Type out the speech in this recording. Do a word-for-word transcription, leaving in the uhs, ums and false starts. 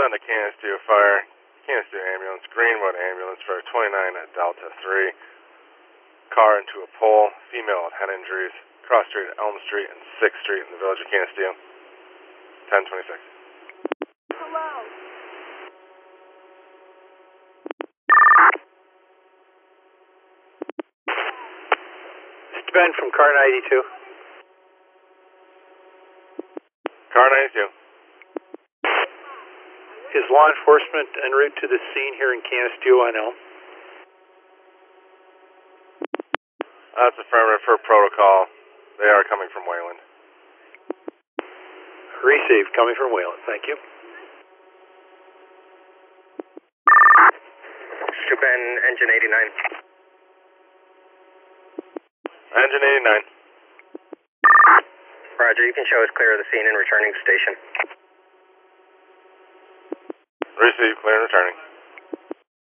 on the Canisteo fire. Canisteo ambulance, Greenwood ambulance for twenty-nine at Delta three. Car into a pole, female with head injuries. Cross Street, Elm Street, and sixth Street in the village of Canisteo. ten twenty-six. Hello. It's Ben from Car ninety-two. Car ninety-two. Is law enforcement en route to the scene here in Canisteo on Elm? That's affirmative for protocol. They are coming from Wayland. Received, coming from Wayland. Thank you. Ben, engine eighty-nine. Engine eighty-nine. Roger, you can show us clear of the scene and returning to station. Receive, clear and returning.